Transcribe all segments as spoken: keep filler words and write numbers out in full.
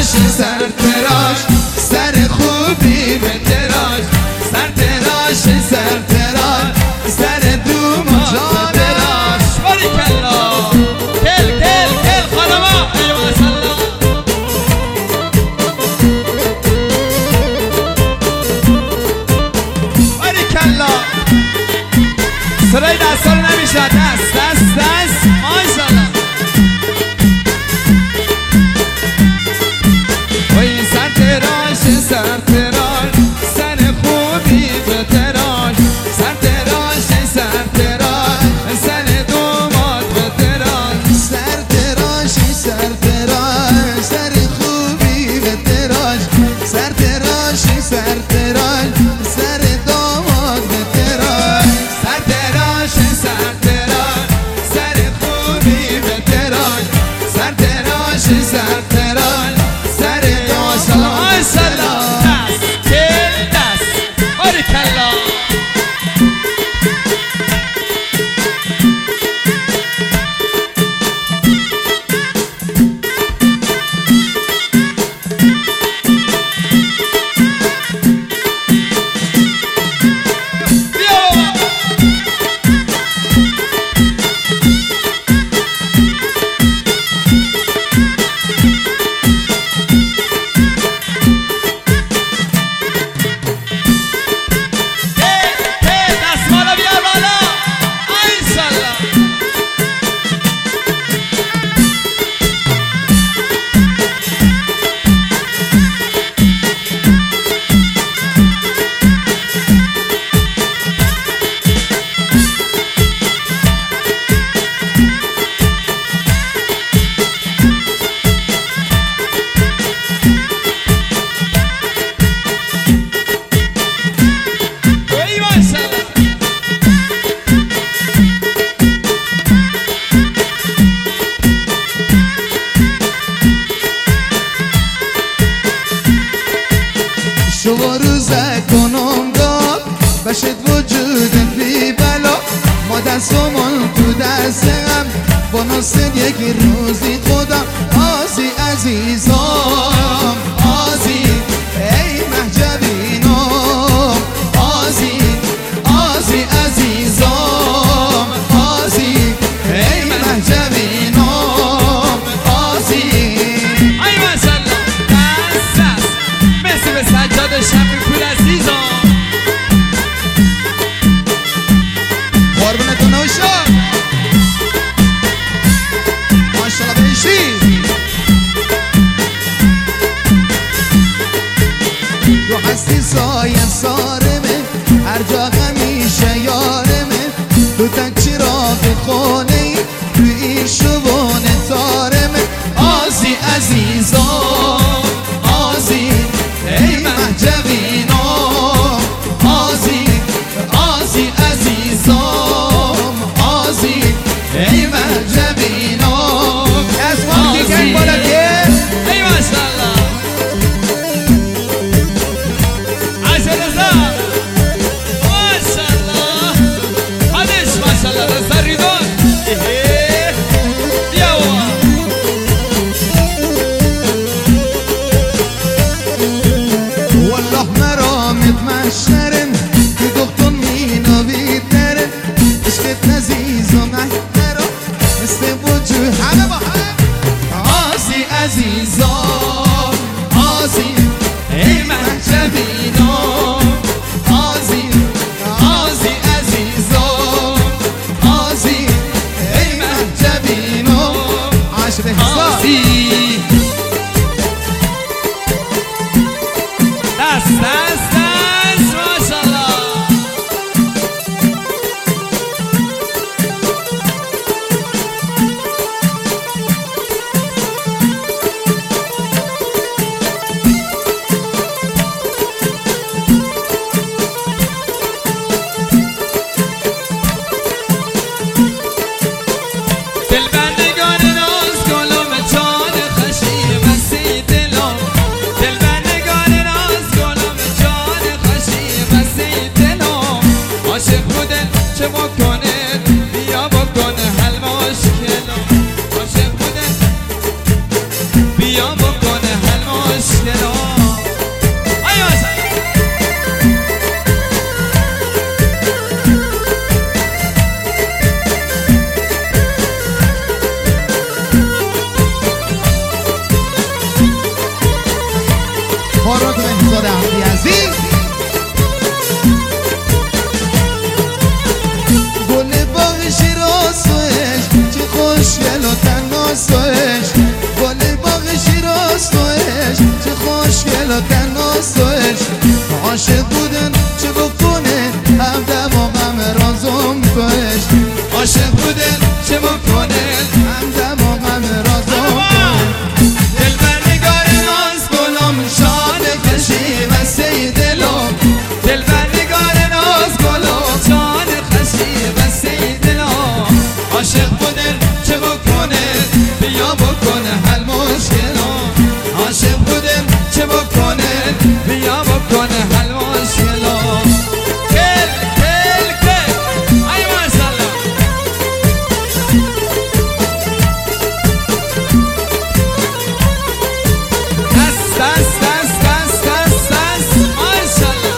تراش سر تراش سر خوبی به تراش سر تراش سر تراش سر دوما تراش باریکلا کل کل کل خانما ایوه سلام باریکلا سرای دستا رو نمیشه دست دست دست ماشالله وای سر تراش سر تراش سر خوبی به تراش سر تراش سر تراش سر دومات به تراش سر تراش سر تراش سر خوبی به تراش سر تراش سر تراش سر دومات به تراش سر تراش سر تراش سر خوبی به تراش سر تراش سر تراش سر آی سلام دست کل دست باریکلا شما روزه کنم داد بشد وجود بی بلا ما دستمون تو دستم با ناصر یک روزی خدا آزی عزیزم آزی ای مهجبینم آزی آزی عزیزم آزی ای مهجبینم آزی ای ماشالله دست دست مثل به سجاد شفی پول عزیزم قربونتون نوشا ماشالله بشی تو هستی سایه سارمه هر جا همیشه یارمه تو تک چراغ خونه ای تو این شبونه تارمه آزی عزیزم آزی ای مهجبینم آزی آزی عزیزم آزی ای مهجبینم از ما دیگه بالا که ای ماشالله عزیز رضا ماشالله حدش ماشالله رضا ریدون بیا والله مرا متمشرم که دختر مینا بیتره عشقت نزیز و محترم مثل وجود همه با هم آزی عزیزم آزی ای مهجبینم آزی آزی عزیزم آزی ای مهجبینم عاشق حساب آزی دست دست دست ماشالله دلبندگان ناز گلم جان خشی بسی دلم دلبندگان ناز گلم جان داماد عبدی عزیز گل باغ شیراز توش چه خوشگل و تناس توش گل باغ شیراز توش چه خوشگل و تناس توش عاشق بودن چه بکنه هم دم و غم رازم توش عاشق بودن چه بکنه هم دم و غم رازم توش دلبر نگار ناز گلم شان خشی و سی دلم دلبر نگار ناز گلم شان خشی و سی دلم عاشق بودن چه بکنه بیا بکنه حل مشکلم عاشق بودن چه بکنه بیا بکنه حل مشکلم کل کل کل ای ماشاءالله دست دست دست دست دست دست ماشاءالله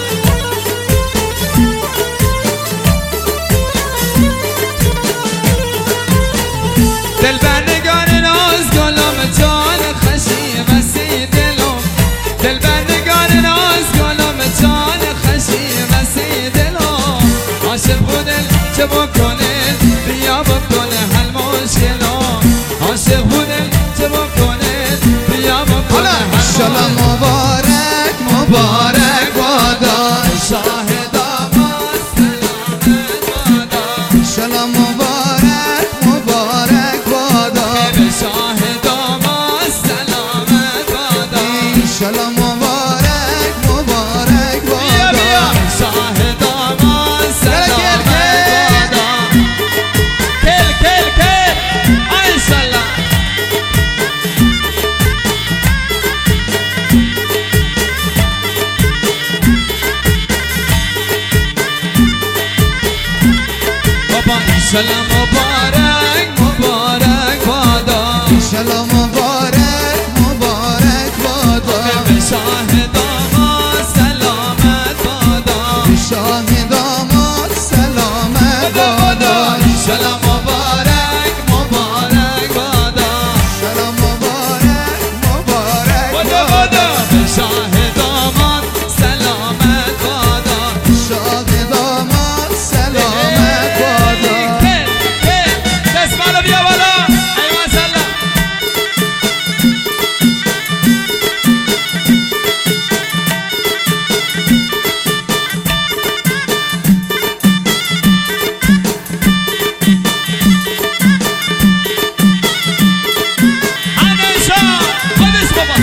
دلبر نگار ناز گلم جان خشی و سی دلم دلبر نگار ناز گلم جان خشی و سی دلم عاشق بودن چه بکنه بیا بکنه حل مشکلم عاشق بودن چه بکنه بیا بکنه حل انشالله مبارک مبارک بادا شاهد آباد سلامت بادا انشالله مبارک مبارک بادا به شاهد آباد سلامت بادا انشالله مبارک مبارک بیا بادا بیا شاهد آباد سلامت بادا کل کل کل انشالله بابا انشالله مبارک مبارک بادا انشالله مبارک مبارک بادا به شاهد آباد سلامت بادا شاه داماد سلامت بادا بادا انشالله مبارک مبارک بادا انشالله مبارک مبارک بادا بادا به شاهد آباد سلامت بادا شاه داماد سلامت بادا کل کل دستمالو بیا بالا ای ماشاءالله همیشه خودش بابا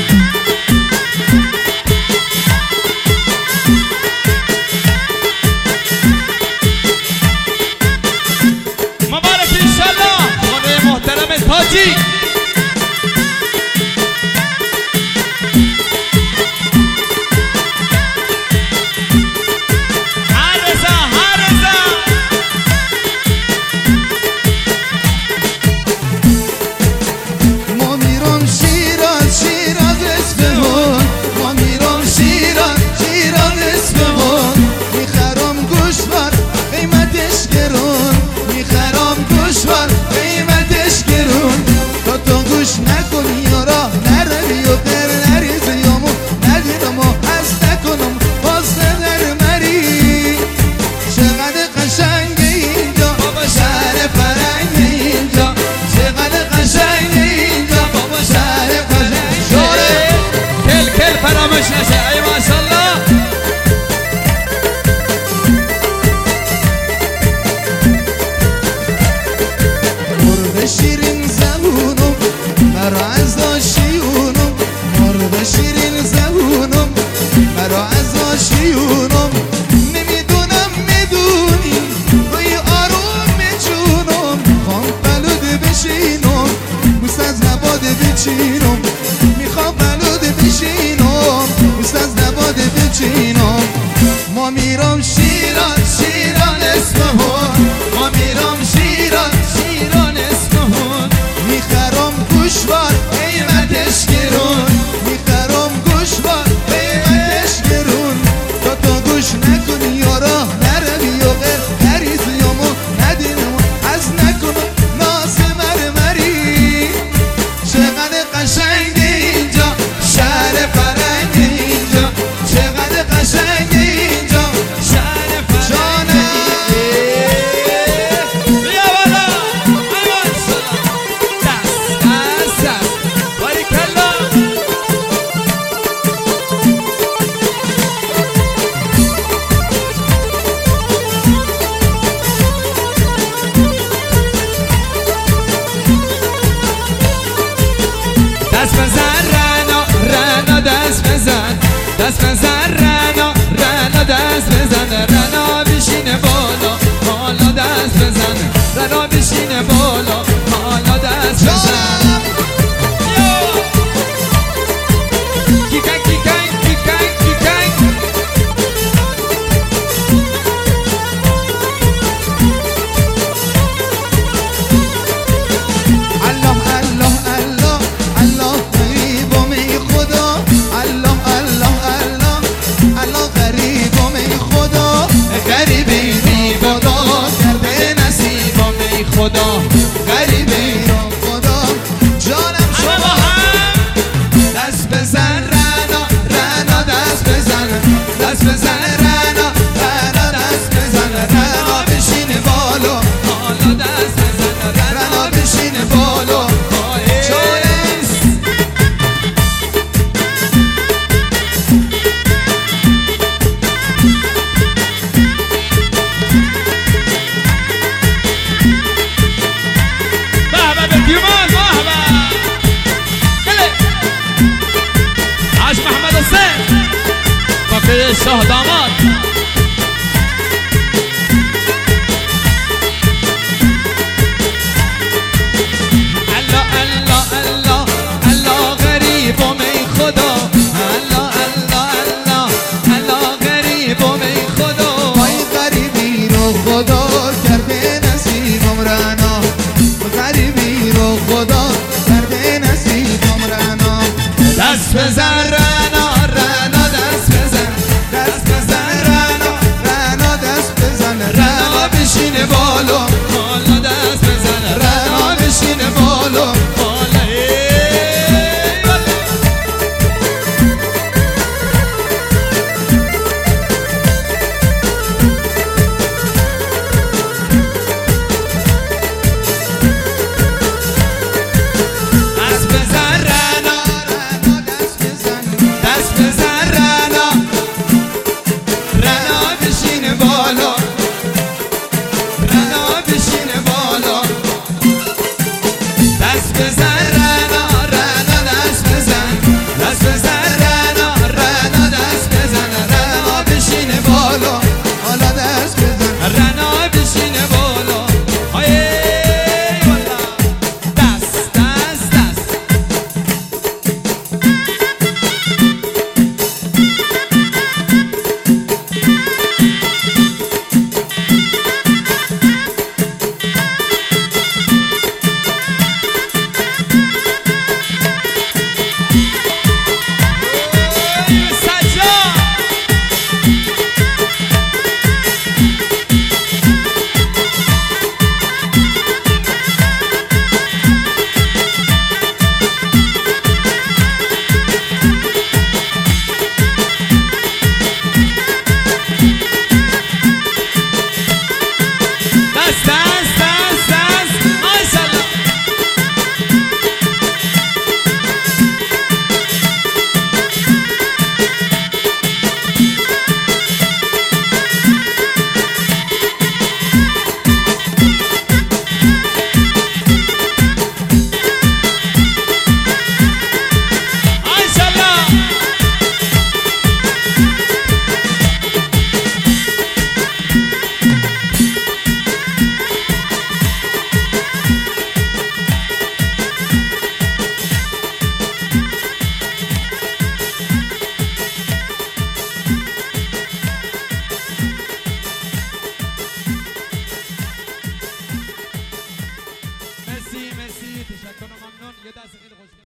مبارک انشالله خانه محترم تاجی هر رضا هر رضا ما میرم شیراز شیراز اصفهان ما میرم شیراز شیراز اصفهان میخرم گوشوار قیمتش گرون میخرم گوشوار قیمتش گرون تا تو گوش نکنی یارا نروی و در نریز یامو ندیدم و از نکنم باز در مری چقدر قشنگ اینجا شهر فرنگ اینجا چقدر قشنگ اینجا بابا شهر قشنگ شوره کل کل فراموش نشه ای ماشاءالله مرد شیرین زبونم مرا از داشیونم مرد شیرین زبونم مرا از داشیونم نمیدونم میدونی روی آروم میچونم میخوام بلود بشینم بوست از نباد بچینم میخوام بلود بشینم بوست از نباد بچینم ما میرم شیراز شیران اصفهان ما میرم شیراز شیران اصفهان میخرم گوشوار قیمتش گرون میخرم گوشوار قیمتش گرون تا تو گوش نکنی یارا نروی و غیر نریز یامو ندینم از نکنم ناز مرمری چقدر قشنگ دست بزن رنا رنا دست بزن رنا بشینه بالا حالا دست بزن رنا بشینه بالا حالا دست بزن کیکک کیکک کیکک کیکک الله الله الله الله غریبم ای خدا الله الله الله الله غریبم ای خدا غریبی بی خدا کرده نصیبم ای خدا غریبی خدا جانم شما دست بزن رنا رنا دست بزن دست بزن رنا رنا دست بزن رنا بشین بالا حالا دست بزن رنا بشین بالا چونس بابا بالديوان بابا عاش محمد السيف فقير الشاه داماد